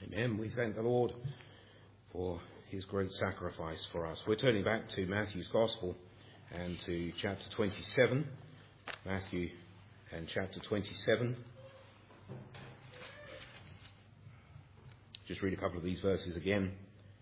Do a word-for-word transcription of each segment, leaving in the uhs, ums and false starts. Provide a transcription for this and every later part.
Amen. We thank the Lord for his great sacrifice for us. We're turning back to Matthew's Gospel and to chapter twenty-seven. Matthew and chapter twenty-seven. Just read a couple of these verses again.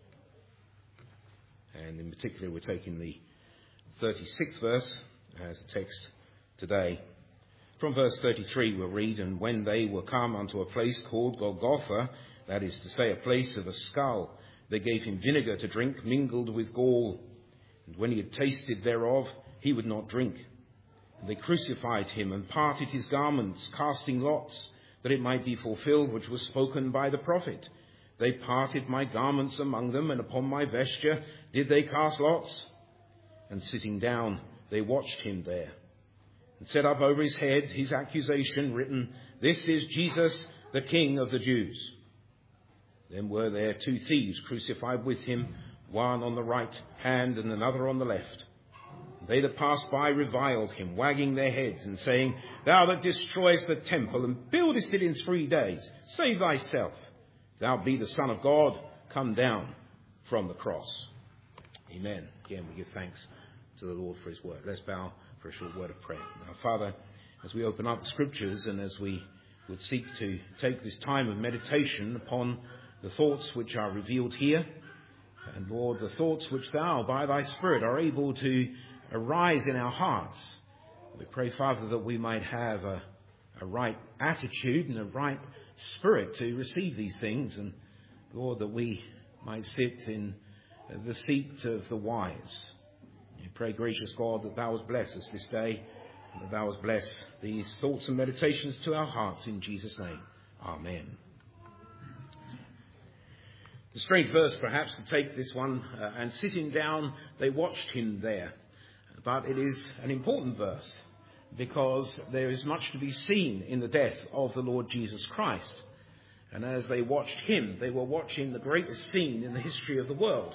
And in particular, we're taking the thirty-sixth verse as a text today. From verse thirty-three we'll read, "And when they were come unto a place called Golgotha, that is to say, a place of a skull, they gave him vinegar to drink, mingled with gall. And when he had tasted thereof, he would not drink. And they crucified him, and parted his garments, casting lots, that it might be fulfilled which was spoken by the prophet. They parted my garments among them, and upon my vesture did they cast lots. And sitting down, they watched him there, and set up over his head his accusation, written, This is Jesus, the King of the Jews. Then were there two thieves crucified with him, one on the right hand and another on the left. They that passed by reviled him, wagging their heads and saying, Thou that destroyest the temple and buildest it in three days, save thyself. If thou be the Son of God, come down from the cross. Amen. Again, we give thanks to the Lord for his word. Let's bow for a short word of prayer. Now, Father, as we open up the scriptures and as we would seek to take this time of meditation upon the thoughts which are revealed here, and Lord, the thoughts which thou, by thy Spirit, are able to arise in our hearts, we pray, Father, that we might have a, a right attitude and a right spirit to receive these things, and Lord, that we might sit in the seat of the wise. We pray, gracious God, that thou would bless us this day, and that thou would bless these thoughts and meditations to our hearts in Jesus' name. Amen. A strange verse, perhaps, to take this one, uh, and sitting down, they watched him there. But it is an important verse, because there is much to be seen in the death of the Lord Jesus Christ. And as they watched him, they were watching the greatest scene in the history of the world.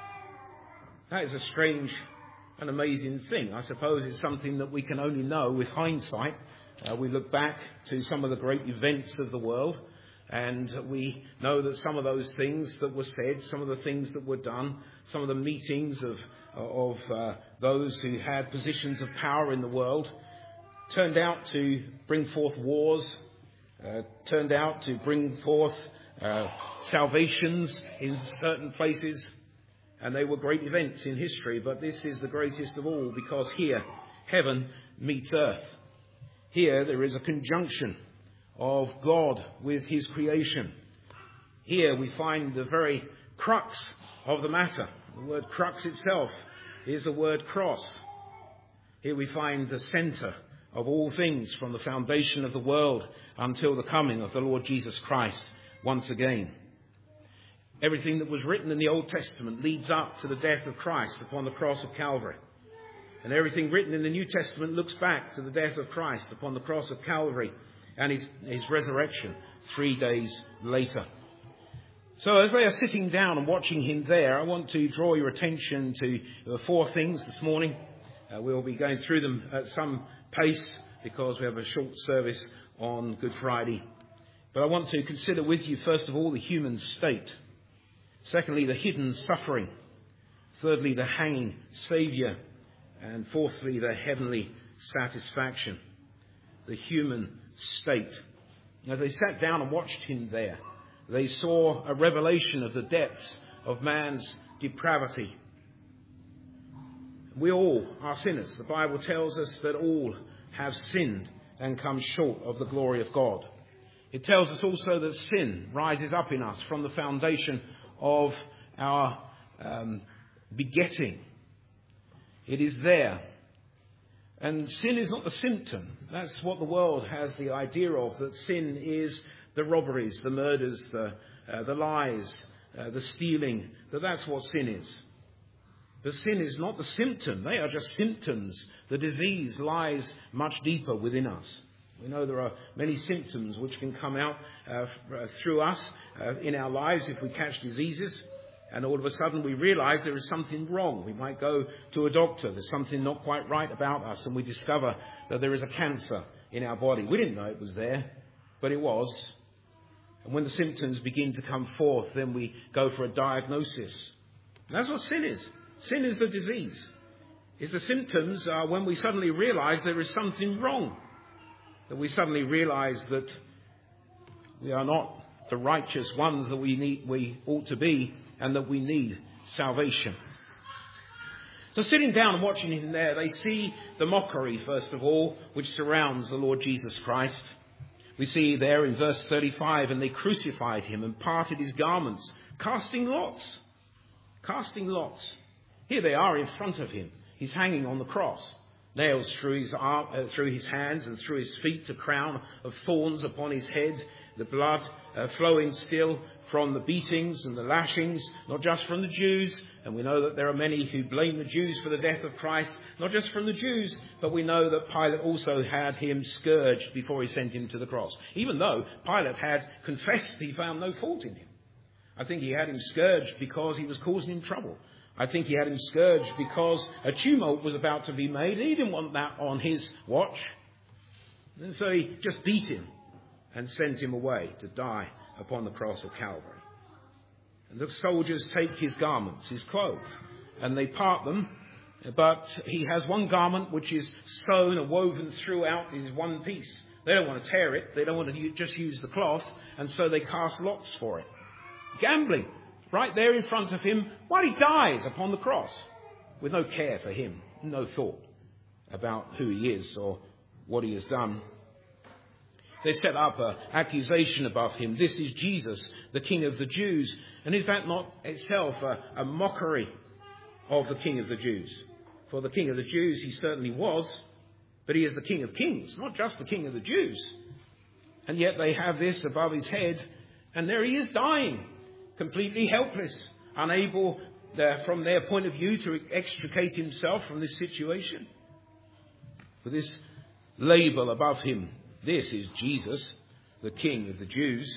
That is a strange and amazing thing. I suppose it's something that we can only know with hindsight. Uh, we look back to some of the great events of the world, and we know that some of those things that were said, some of the things that were done, some of the meetings of, of uh, those who had positions of power in the world turned out to bring forth wars, uh, turned out to bring forth uh, salvations in certain places. And they were great events in history, but this is the greatest of all, because here heaven meets earth. Here there is a conjunction of God with his creation. Here we find the very crux of the matter. The word crux itself is the word cross. Here we find the centre of all things, from the foundation of the world until the coming of the Lord Jesus Christ once again. Everything that was written in the Old Testament leads up to the death of Christ upon the cross of Calvary. And everything written in the New Testament looks back to the death of Christ upon the cross of Calvary and his, his resurrection three days later. So as they are sitting down and watching him there, I want to draw your attention to uh, four things this morning. Uh, we'll be going through them at some pace because we have a short service on Good Friday. But I want to consider with you, first of all, the human state. Secondly, the hidden suffering. Thirdly, the hanging Saviour. And fourthly, the heavenly satisfaction. The human state. As they sat down and watched him there, they saw a revelation of the depths of man's depravity. We all are sinners. The Bible tells us that all have sinned and come short of the glory of God. It tells us also that sin rises up in us from the foundation of our um, begetting. It is there. And sin is not the symptom. That's what the world has the idea of, that sin is the robberies, the murders, the, uh, the lies, uh, the stealing, that that's what sin is. But sin is not the symptom. They are just symptoms. The disease lies much deeper within us. We know there are many symptoms which can come out uh, through us uh, in our lives if we catch diseases. And all of a sudden we realise there is something wrong. We might go to a doctor. There's something not quite right about us. And we discover that there is a cancer in our body. We didn't know it was there, but it was. And when the symptoms begin to come forth, then we go for a diagnosis. And that's what sin is. Sin is the disease. Is the symptoms are when we suddenly realise there is something wrong. That we suddenly realise that we are not the righteous ones that we need, we ought to be, and that we need salvation. So sitting down and watching him there, they see the mockery, first of all, which surrounds the Lord Jesus Christ. We see there in verse thirty-five, and they crucified him and parted his garments, casting lots. Casting lots. Here they are in front of him. He's hanging on the cross. Nails through his arm, uh, through his hands and through his feet, a crown of thorns upon his head, the blood uh, flowing still from the beatings and the lashings, not just from the Jews. And we know that there are many who blame the Jews for the death of Christ, not just from the Jews, but we know that Pilate also had him scourged before he sent him to the cross, even though Pilate had confessed he found no fault in him. I think he had him scourged because he was causing him trouble. I think he had him scourged because a tumult was about to be made. He didn't want that on his watch. And so he just beat him and sent him away to die upon the cross of Calvary. And the soldiers take his garments, his clothes, and they part them. But he has one garment which is sewn and woven throughout in one piece. They don't want to tear it. They don't want to just use the cloth. And so they cast lots for it. Gambling. Right there in front of him, while he dies upon the cross, with no care for him, no thought about who he is or what he has done. They set up an accusation above him. This is Jesus, the King of the Jews. And is that not itself a, a mockery of the King of the Jews? For the King of the Jews he certainly was, but he is the King of Kings, not just the King of the Jews. And yet they have this above his head, and there he is dying. Completely helpless, unable, uh, from their point of view, to extricate himself from this situation. With this label above him, this is Jesus, the King of the Jews.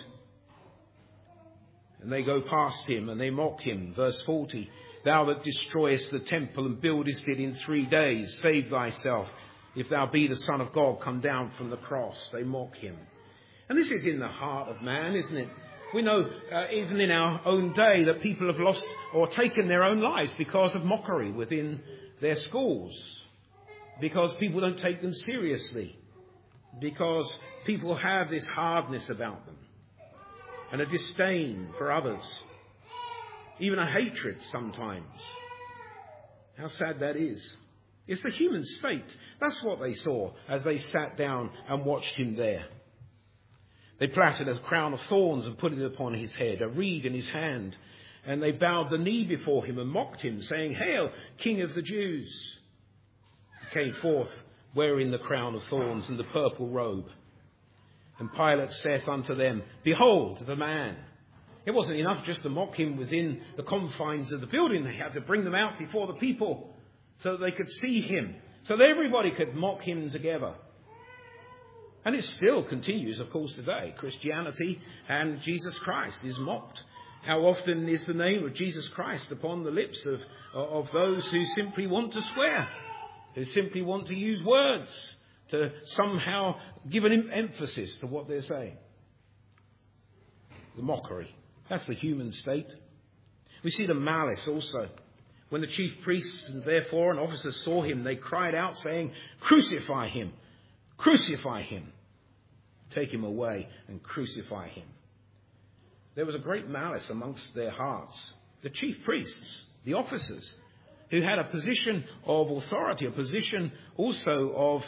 And they go past him and they mock him. Verse forty, thou that destroyest the temple and buildest it in three days, save thyself. If thou be the Son of God, come down from the cross. They mock him. And this is in the heart of man, isn't it? We know, uh, even in our own day, that people have lost or taken their own lives because of mockery within their schools. Because people don't take them seriously. Because people have this hardness about them. And a disdain for others. Even a hatred sometimes. How sad that is. It's the human state. That's what they saw as they sat down and watched him there. They plaited a crown of thorns and put it upon his head, a reed in his hand. And they bowed the knee before him and mocked him, saying, Hail, King of the Jews. He came forth wearing the crown of thorns and the purple robe. And Pilate saith unto them, Behold the man. It wasn't enough just to mock him within the confines of the building. They had to bring them out before the people so that they could see him, so that everybody could mock him together. And it still continues, of course, today. Christianity and Jesus Christ is mocked. How often is the name of Jesus Christ upon the lips of, of those who simply want to swear, who simply want to use words to somehow give an emphasis to what they're saying? The mockery. That's the human state. We see the malice also. When the chief priests and therefore and officers saw him, they cried out saying, Crucify him! Crucify him! Take him away and crucify him. There was a great malice amongst their hearts. The chief priests, the officers, who had a position of authority, a position also of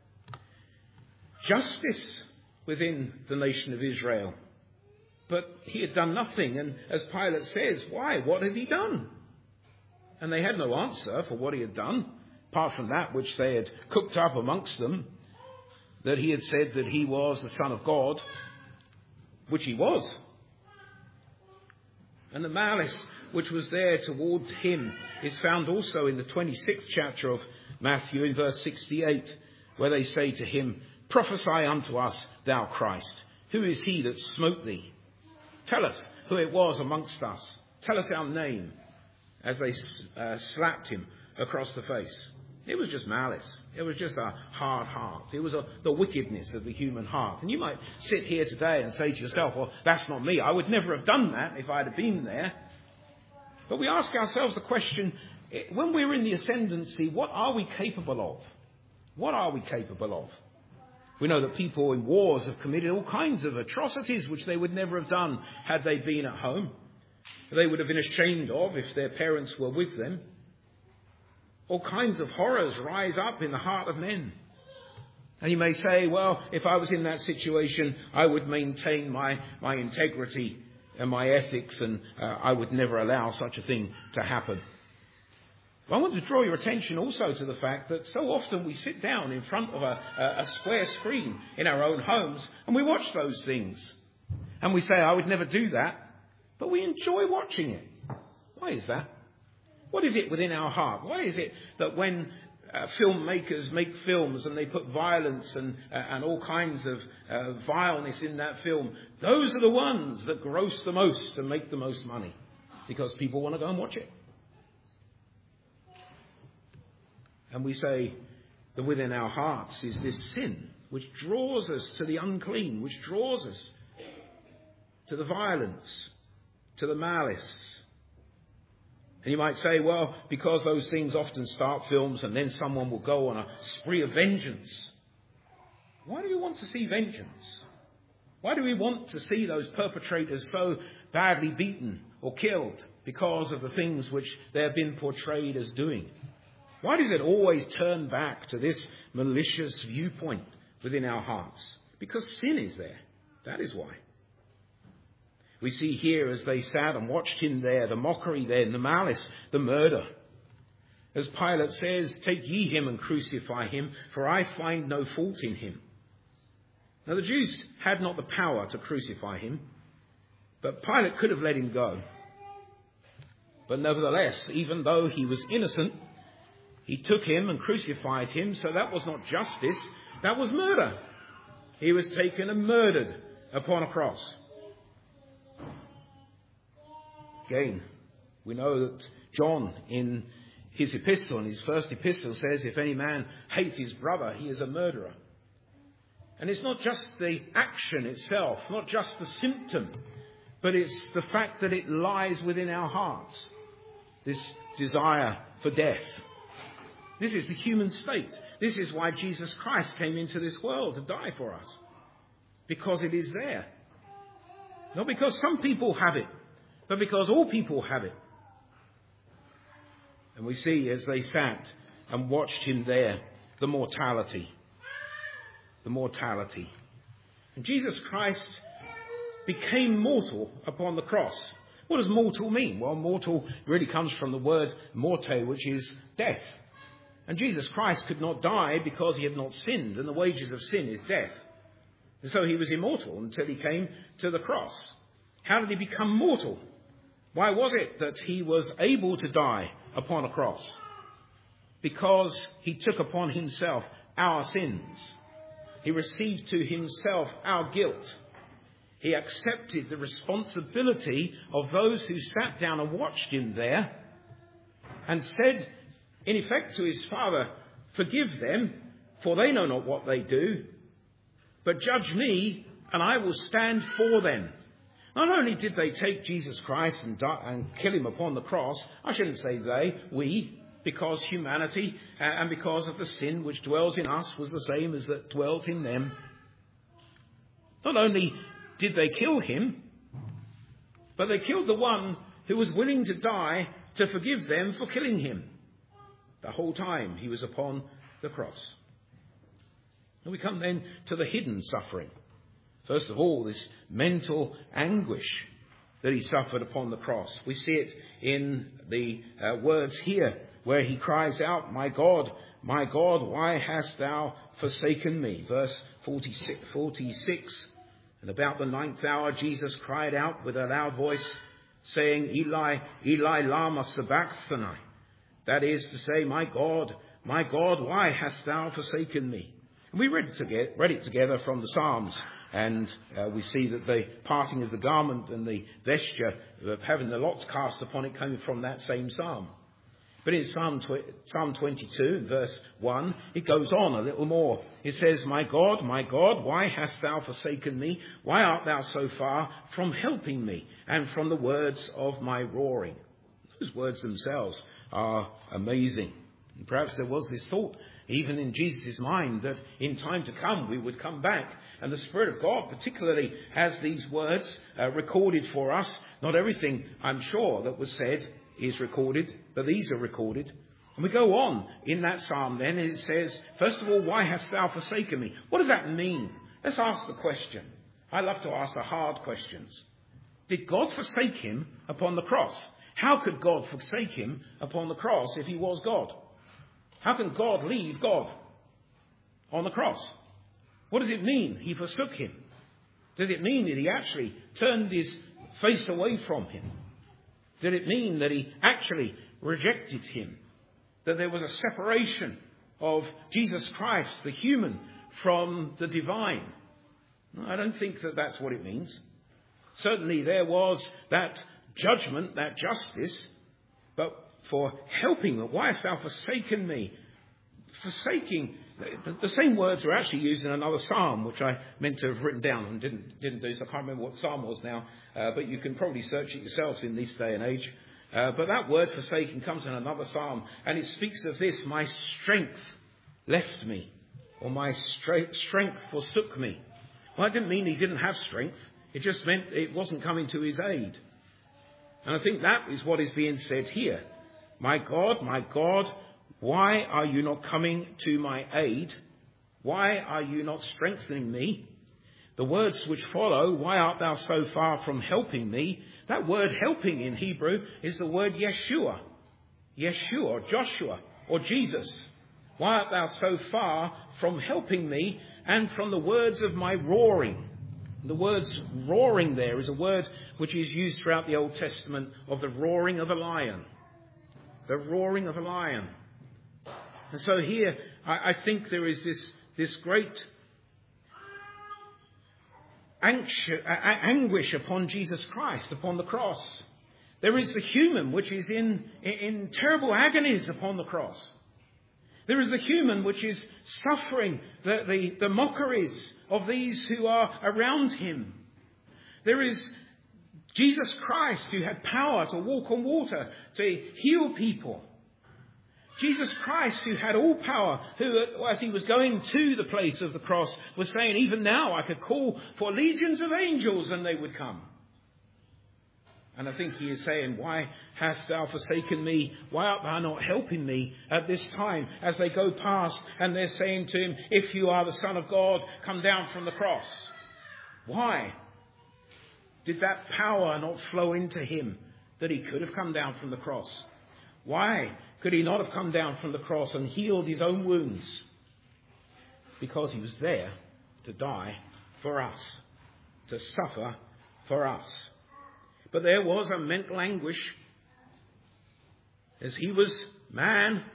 justice within the nation of Israel. But he had done nothing. And as Pilate says, why? What had he done? And they had no answer for what he had done, apart from that which they had cooked up amongst them, that he had said that he was the Son of God, which he was. And the malice which was there towards him is found also in the twenty-sixth chapter of Matthew in verse sixty-eight, where they say to him, Prophesy unto us, thou Christ. Who is he that smote thee? Tell us who it was amongst us. Tell us our name. As they uh, slapped him across the face. It was just malice. It was just a hard heart. It was a, the wickedness of the human heart. And you might sit here today and say to yourself, well, that's not me. I would never have done that if I had been there. But we ask ourselves the question, when we're in the ascendancy, what are we capable of? What are we capable of? We know that people in wars have committed all kinds of atrocities which they would never have done had they been at home. They would have been ashamed of if their parents were with them. All kinds of horrors rise up in the heart of men. And you may say, well, if I was in that situation, I would maintain my, my integrity and my ethics, and uh, I would never allow such a thing to happen. But I want to draw your attention also to the fact that so often we sit down in front of a, a, a square screen in our own homes and we watch those things. And we say, I would never do that. But we enjoy watching it. Why is that? What is it within our heart? Why is it that when uh, filmmakers make films and they put violence and, uh, and all kinds of uh, vileness in that film, those are the ones that gross the most and make the most money? Because people want to go and watch it. And we say that within our hearts is this sin which draws us to the unclean, which draws us to the violence, to the malice. And you might say, well, because those things often start films and then someone will go on a spree of vengeance. Why do we want to see vengeance? Why do we want to see those perpetrators so badly beaten or killed because of the things which they have been portrayed as doing? Why does it always turn back to this malicious viewpoint within our hearts? Because sin is there. That is why. We see here as they sat and watched him there, the mockery there, and the malice, the murder. As Pilate says, take ye him and crucify him, for I find no fault in him. Now the Jews had not the power to crucify him, but Pilate could have let him go. But nevertheless, even though he was innocent, he took him and crucified him, so that was not justice, that was murder. He was taken and murdered upon a cross. Again, we know that John in his epistle, in his first epistle, says, if any man hates his brother, he is a murderer. And it's not just the action itself, not just the symptom, but it's the fact that it lies within our hearts, this desire for death. This is the human state. This is why Jesus Christ came into this world to die for us. Because it is there. Not because some people have it, but because all people have it. And we see as they sat and watched him there, the mortality. The mortality. And Jesus Christ became mortal upon the cross. What does mortal mean? Well, mortal really comes from the word morte, which is death. And Jesus Christ could not die because he had not sinned, and the wages of sin is death. And so he was immortal until he came to the cross. How did he become mortal? Why was it that he was able to die upon a cross? Because he took upon himself our sins. He received to himself our guilt. He accepted the responsibility of those who sat down and watched him there and said, in effect, to his Father, forgive them, for they know not what they do, but judge me, and I will stand for them. Not only did they take Jesus Christ and, die, and kill him upon the cross, I shouldn't say they, we, because humanity and because of the sin which dwells in us was the same as that dwelt in them. Not only did they kill him, but they killed the one who was willing to die to forgive them for killing him. The whole time he was upon the cross. And we come then to the hidden suffering. First of all, this mental anguish that he suffered upon the cross. We see it in the uh, words here where he cries out, my God, my God, why hast thou forsaken me? Verse forty-six, forty-six. And about the ninth hour, Jesus cried out with a loud voice, saying, Eli, Eli, lama sabachthani. That is to say, my God, my God, why hast thou forsaken me? And we read it together, read it together from the Psalms. And uh, we see that the parting of the garment and the vesture of having the lots cast upon it came from that same psalm. But in Psalm Psalm twenty-two, verse one, it goes on a little more. It says, "My God, my God, why hast thou forsaken me? Why art thou so far from helping me and from the words of my roaring?" Those words themselves are amazing. And perhaps there was this thought, even in Jesus' mind, that in time to come we would come back. And the Spirit of God particularly has these words uh, recorded for us. Not everything, I'm sure, that was said is recorded, but these are recorded. And we go on in that psalm then, and it says, first of all, "Why hast thou forsaken me?" What does that mean? Let's ask the question. I love to ask the hard questions. Did God forsake him upon the cross? How could God forsake him upon the cross if he was God? How can God leave God on the cross? What does it mean he forsook him? Does it mean that he actually turned his face away from him? Did it mean that he actually rejected him? That there was a separation of Jesus Christ, the human, from the divine? No, I don't think that that's what it means. Certainly there was that judgment, that justice, but for helping them. "Why hast thou forsaken me?" Forsaking, the same words are actually used in another psalm, which I meant to have written down and didn't didn't do, so I can't remember what psalm was now, uh, but you can probably search it yourselves in this day and age. Uh, but that word forsaken comes in another psalm, and it speaks of this: "My strength left me," or "my stra- strength forsook me." Well, that didn't mean he didn't have strength. It just meant it wasn't coming to his aid. And I think that is what is being said here. "My God, my God, why are you not coming to my aid? Why are you not strengthening me?" The words which follow, "Why art thou so far from helping me?" That word helping in Hebrew is the word Yeshua. Yeshua, or Joshua, or Jesus. "Why art thou so far from helping me and from the words of my roaring?" The words roaring there is a word which is used throughout the Old Testament of the roaring of a lion. The roaring of a lion. And so here, I, I think there is this, this great anxious, uh, anguish upon Jesus Christ, upon the cross. There is the human which is in, in terrible agonies upon the cross. There is the human which is suffering the, the, the mockeries of these who are around him. There is Jesus Christ, who had power to walk on water, to heal people. Jesus Christ, who had all power, who, as he was going to the place of the cross, was saying, "Even now I could call for legions of angels and they would come." And I think he is saying, "Why hast thou forsaken me? Why art thou not helping me at this time?" As they go past and they're saying to him, "If you are the Son of God, come down from the cross." Why did that power not flow into him that he could have come down from the cross? Why could he not have come down from the cross and healed his own wounds? Because he was there to die for us, to suffer for us. But there was a mental anguish as he was man.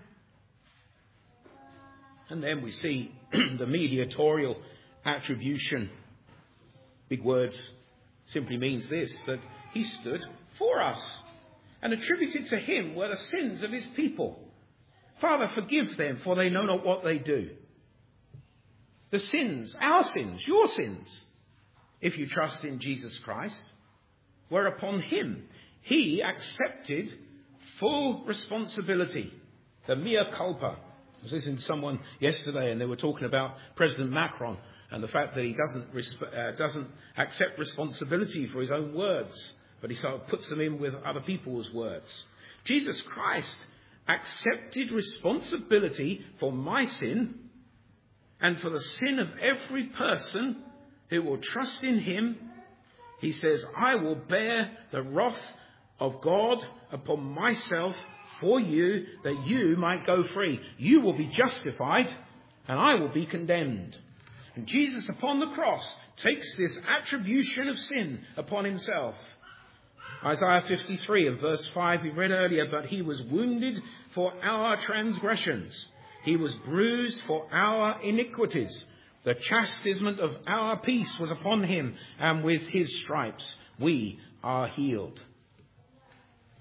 And then we see the mediatorial attribution. Big words simply means this, that he stood for us. And attributed to him were the sins of his people. "Father, forgive them, for they know not what they do." The sins, our sins, your sins, if you trust in Jesus Christ, were upon him. He accepted full responsibility, the mea culpa. I was listening to someone yesterday and they were talking about President Macron and the fact that he doesn't resp- uh, doesn't accept responsibility for his own words, but he sort of puts them in with other people's words. Jesus Christ accepted responsibility for my sin and for the sin of every person who will trust in him. He says, "I will bear the wrath of God upon myself for you, that you might go free. You will be justified and I will be condemned." And Jesus upon the cross takes this attribution of sin upon himself. Isaiah fifty-three and verse five we read earlier, "But he was wounded for our transgressions. He was bruised for our iniquities. The chastisement of our peace was upon him, and with his stripes we are healed."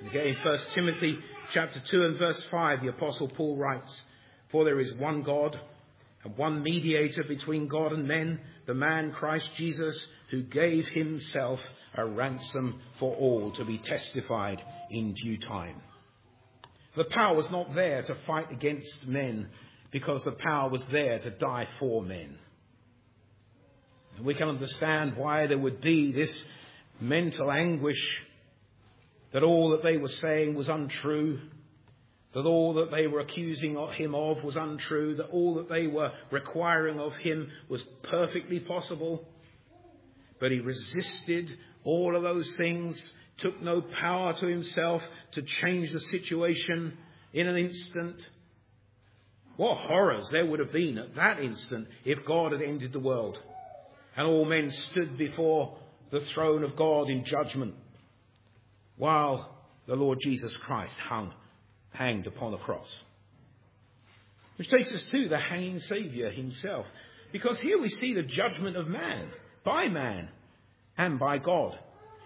Again, in First Timothy chapter two and verse five, the Apostle Paul writes, "For there is one God and one mediator between God and men, the man Christ Jesus, who gave himself a ransom for all, to be testified in due time." The power was not there to fight against men, because the power was there to die for men. And we can understand why there would be this mental anguish that all that they were saying was untrue, that all that they were accusing him of was untrue, that all that they were requiring of him was perfectly possible. But he resisted all of those things, took no power to himself to change the situation in an instant. What horrors there would have been at that instant if God had ended the world and all men stood before the throne of God in judgment, while the Lord Jesus Christ hung, hanged upon the cross. Which takes us to the hanging Saviour himself. Because here we see the judgment of man, by man and by God.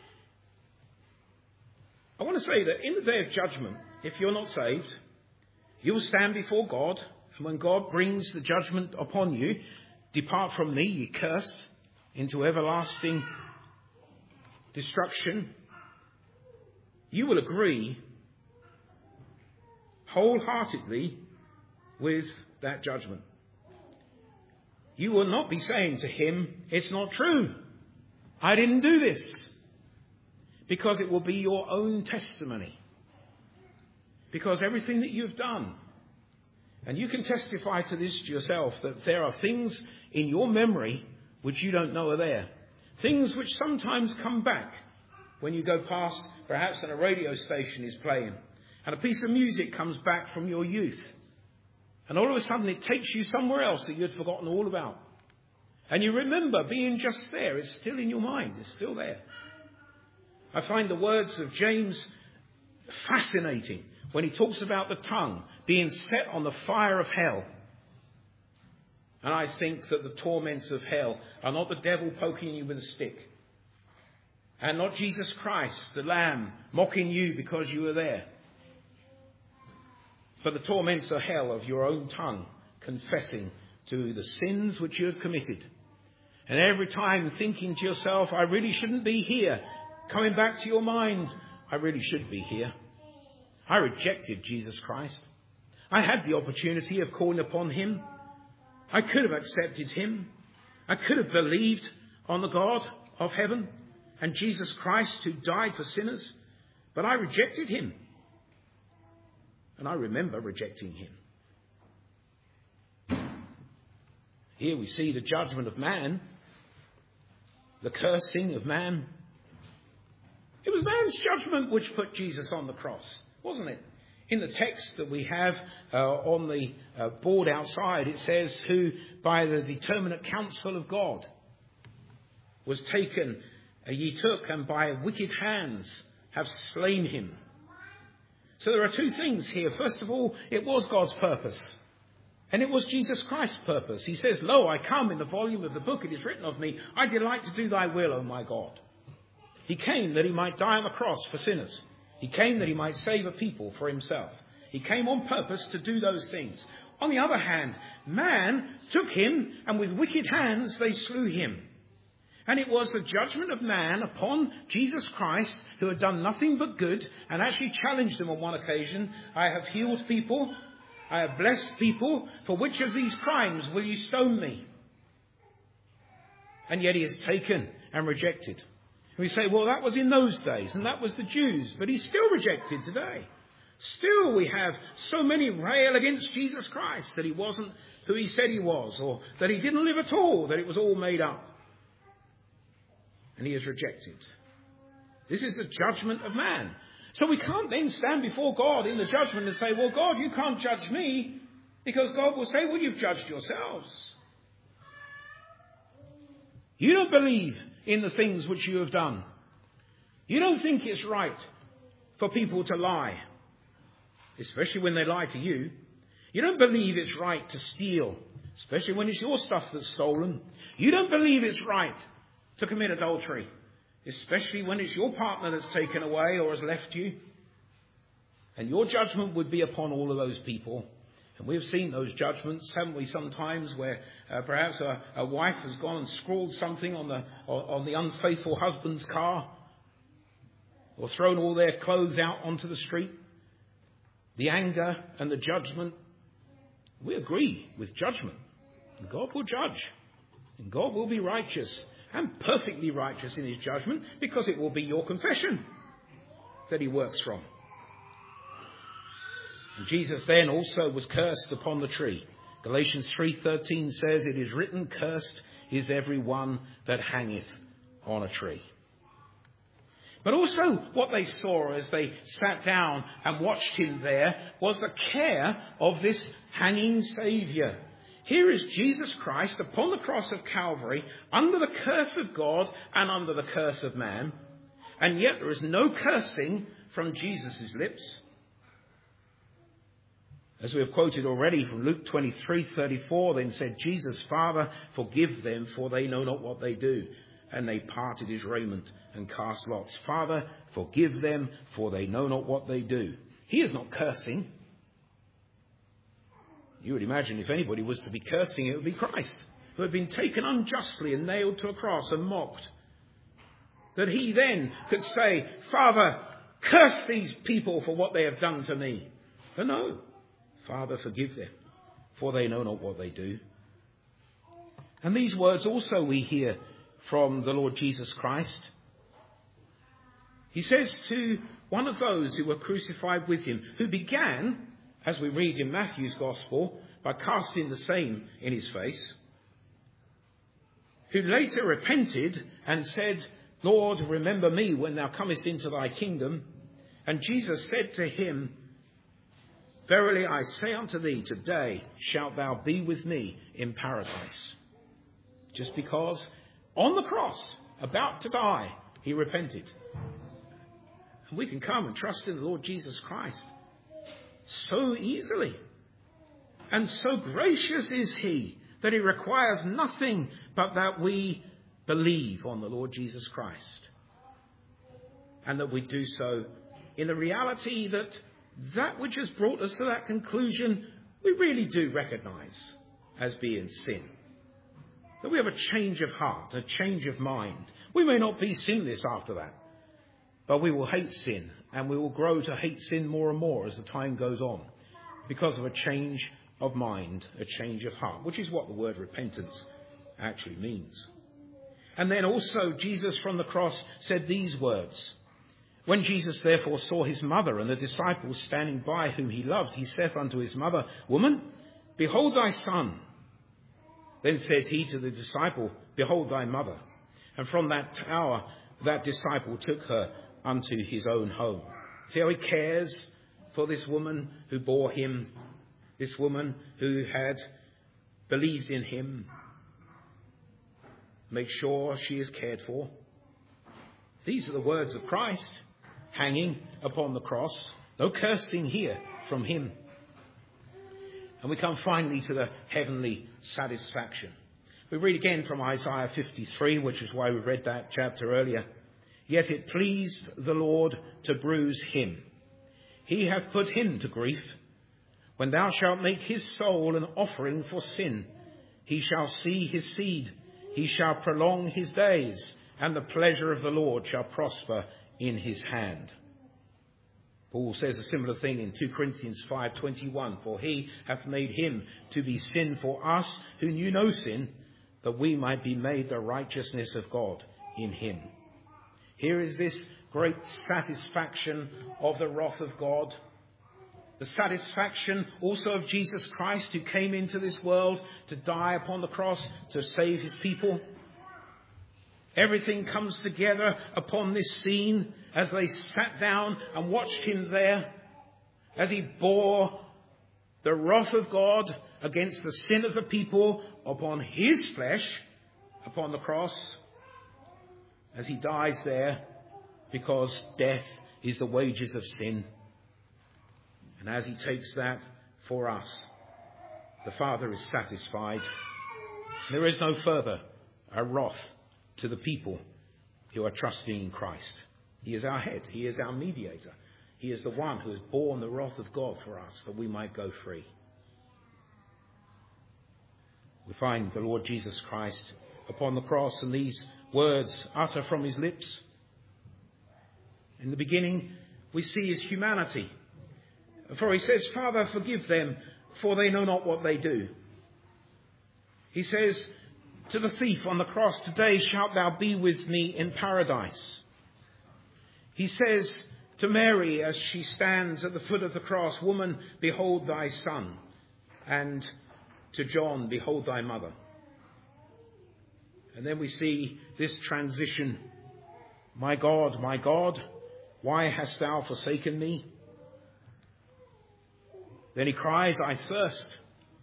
I want to say that in the day of judgment, if you're not saved, you will stand before God, and when God brings the judgment upon you, "Depart from me, ye cursed, into everlasting destruction," you will agree wholeheartedly with that judgment. You will not be saying to him, "It's not true. I didn't do this." Because it will be your own testimony. Because everything that you've done, and you can testify to this to yourself, that there are things in your memory which you don't know are there. Things which sometimes come back when you go past, perhaps, and a radio station is playing, and a piece of music comes back from your youth. And all of a sudden it takes you somewhere else that you'd forgotten all about. And you remember being just there. It's still in your mind. It's still there. I find the words of James fascinating when he talks about the tongue being set on the fire of hell. And I think that the torments of hell are not the devil poking you with a stick, and not Jesus Christ, the Lamb, mocking you because you were there, but the torments of hell of your own tongue confessing to the sins which you have committed. And every time thinking to yourself, "I really shouldn't be here," coming back to your mind, "I really should be here. I rejected Jesus Christ. I had the opportunity of calling upon him. I could have accepted him. I could have believed on the God of heaven and Jesus Christ who died for sinners, but I rejected him. And I remember rejecting him." Here we see the judgment of man, the cursing of man. It was man's judgment which put Jesus on the cross, wasn't it? In the text that we have uh, on the uh, board outside, it says, "Who by the determinate counsel of God was taken, uh, ye took, and by wicked hands have slain him." So there are two things here. First of all, it was God's purpose. And it was Jesus Christ's purpose. He says, "Lo, I come, in the volume of the book it is written of me, I delight to do thy will, O my God." He came that he might die on the cross for sinners. He came that he might save a people for himself. He came on purpose to do those things. On the other hand, man took him, and with wicked hands they slew him. And it was the judgment of man upon Jesus Christ, who had done nothing but good, and actually challenged them on one occasion. "I have healed people. I have blessed people. For which of these crimes will you stone me?" And yet he is taken and rejected. We say, well, that was in those days, and that was the Jews, but he's still rejected today. Still we have so many rail against Jesus Christ, that he wasn't who he said he was, or that he didn't live at all, that it was all made up. And he is rejected. This is the judgment of man. So we can't then stand before God in the judgment and say, "Well, God, you can't judge me," because God will say, "Well, you've judged yourselves. You don't believe in the things which you have done. You don't think it's right for people to lie, especially when they lie to you. You don't believe it's right to steal, especially when it's your stuff that's stolen. You don't believe it's right to commit adultery, especially when it's your partner that's taken away or has left you. And your judgment would be upon all of those people. And we've seen those judgments, haven't we, sometimes, where uh, perhaps a, a wife has gone and scrawled something on the on the unfaithful husband's car, or thrown all their clothes out onto the street. The anger and the judgment. We agree with judgment. And God will judge. And God will be righteous, and perfectly righteous in his judgment, because it will be your confession that he works from. And Jesus then also was cursed upon the tree. Galatians three thirteen says, "It is written, cursed is every one that hangeth on a tree." But also what they saw as they sat down and watched him there was the care of this hanging Saviour. Here is Jesus Christ upon the cross of Calvary, under the curse of God and under the curse of man. And yet there is no cursing from Jesus' lips. As we have quoted already from Luke twenty-three thirty-four, then said Jesus, "Father, forgive them, for they know not what they do." And they parted his raiment and cast lots. "Father, forgive them, for they know not what they do." He is not cursing. You would imagine if anybody was to be cursing, it would be Christ, who had been taken unjustly and nailed to a cross and mocked. That he then could say, "Father, curse these people for what they have done to me." But no, "Father, forgive them, for they know not what they do." And these words also we hear from the Lord Jesus Christ. He says to one of those who were crucified with him, who began, as we read in Matthew's Gospel, by casting the same in his face, who later repented and said, "Lord, remember me when thou comest into thy kingdom." And Jesus said to him, "Verily I say unto thee, today shalt thou be with me in paradise." Just because on the cross, about to die, he repented. And we can come and trust in the Lord Jesus Christ so easily. And so gracious is he that he requires nothing but that we believe on the Lord Jesus Christ. And that we do so in the reality that that which has brought us to that conclusion, we really do recognise as being sin. That we have a change of heart, a change of mind. We may not be sinless after that, but we will hate sin, and we will grow to hate sin more and more as the time goes on, because of a change of mind, a change of heart, which is what the word repentance actually means. And then also Jesus from the cross said these words. "When Jesus therefore saw his mother and the disciples standing by whom he loved, he saith unto his mother, Woman, behold thy son. Then said he to the disciple, Behold thy mother. And from that hour that disciple took her unto his own home." See how he cares for this woman who bore him, this woman who had believed in him. Make sure she is cared for. These are the words of Christ hanging upon the cross. No cursing here from him. And we come finally to the heavenly satisfaction. We read again from Isaiah fifty-three, which is why we read that chapter earlier. "Yet it pleased the Lord to bruise him. He hath put him to grief. When thou shalt make his soul an offering for sin, he shall see his seed. He shall prolong his days, and the pleasure of the Lord shall prosper in his hand." Paul says a similar thing in two Corinthians five twenty-one. "For he hath made him to be sin for us who knew no sin, that we might be made the righteousness of God in him." Here is this great satisfaction of the wrath of God. The satisfaction also of Jesus Christ, who came into this world to die upon the cross to save his people. Everything comes together upon this scene as they sat down and watched him there, as he bore the wrath of God against the sin of the people upon his flesh, upon the cross, as he dies there, because death is the wages of sin. And as he takes that for us, the Father is satisfied. There is no further a wrath to the people who are trusting in Christ. He is our head. He is our mediator. He is the one who has borne the wrath of God for us, that we might go free. We find the Lord Jesus Christ upon the cross, and these words utter from his lips. In the beginning, we see his humanity. For he says, Father, forgive them, for they know not what they do. He says to the thief on the cross, today shalt thou be with me in paradise. He says to Mary as she stands at the foot of the cross, woman, behold thy son. And to John, behold thy mother. And then we see this transition. My God, my God, why hast thou forsaken me? Then he cries, I thirst.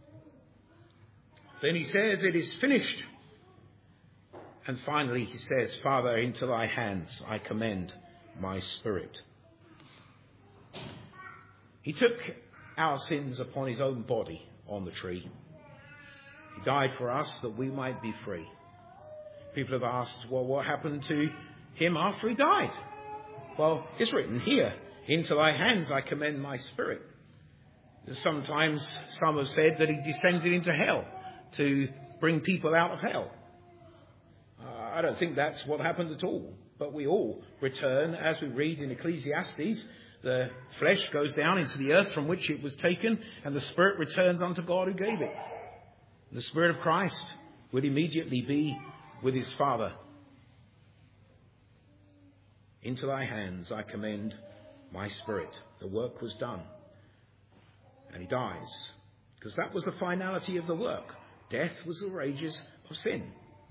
Then he says, it is finished. And finally he says, Father, into thy hands I commend my spirit. He took our sins upon his own body on the tree. He died for us that we might be free. People have asked, well, what happened to him after he died? Well, it's written here, into thy hands I commend my spirit. Sometimes some have said that he descended into hell to bring people out of hell. Uh, I don't think that's what happened at all. But we all return, as we read in Ecclesiastes, the flesh goes down into the earth from which it was taken, and the spirit returns unto God who gave it. The Spirit of Christ would immediately be with his Father. Into thy hands I commend my spirit. The work was done. And he dies. Because that was the finality of the work. Death was the wages of sin.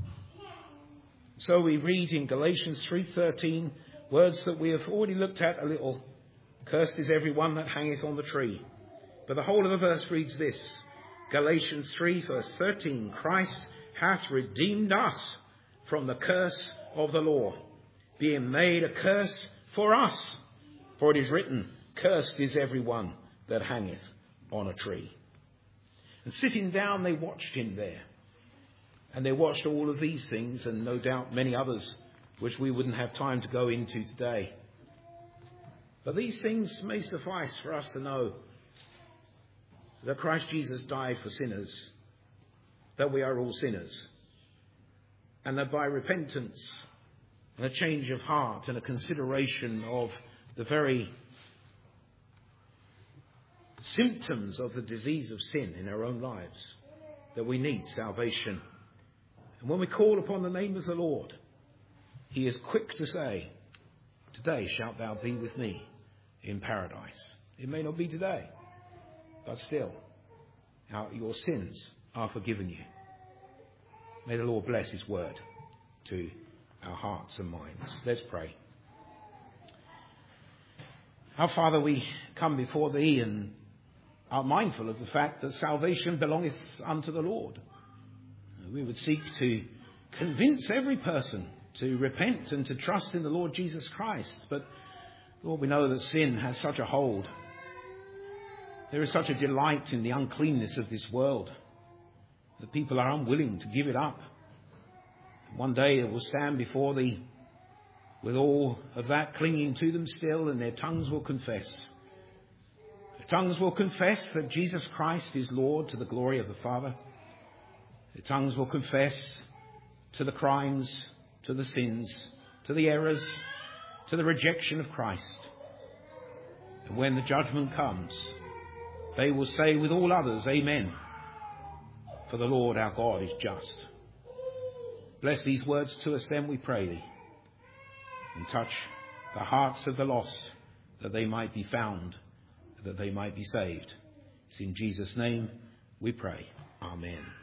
So we read in Galatians three thirteen words that we have already looked at a little. Cursed is every one that hangeth on the tree. But the whole of the verse reads this. Galatians three verse thirteen. Christ hath redeemed us from the curse of the law, being made a curse for us. For it is written, cursed is every one that hangeth on a tree. And sitting down, they watched him there. And they watched all of these things, and no doubt many others, which we wouldn't have time to go into today. But these things may suffice for us to know that Christ Jesus died for sinners, that we are all sinners, and that by repentance and a change of heart and a consideration of the very symptoms of the disease of sin in our own lives, that we need salvation. And when we call upon the name of the Lord, he is quick to say, today shalt thou be with me in paradise. It may not be today, but still, your sins are forgiven you. May the Lord bless his word to our hearts and minds. Let's pray. Our Father, we come before thee and are mindful of the fact that salvation belongeth unto the Lord. We would seek to convince every person to repent and to trust in the Lord Jesus Christ. But Lord, we know that sin has such a hold. There is such a delight in the uncleanness of this world that people are unwilling to give it up. One day it will stand before thee with all of that clinging to them still, and their tongues will confess. Their tongues will confess that Jesus Christ is Lord to the glory of the Father. Their tongues will confess to the crimes, to the sins, to the errors, to the rejection of Christ. And when the judgment comes, they will say with all others, Amen. For the Lord our God is just. Bless these words to us then, we pray thee. And touch the hearts of the lost, that they might be found, that they might be saved. It's in Jesus' name we pray. Amen.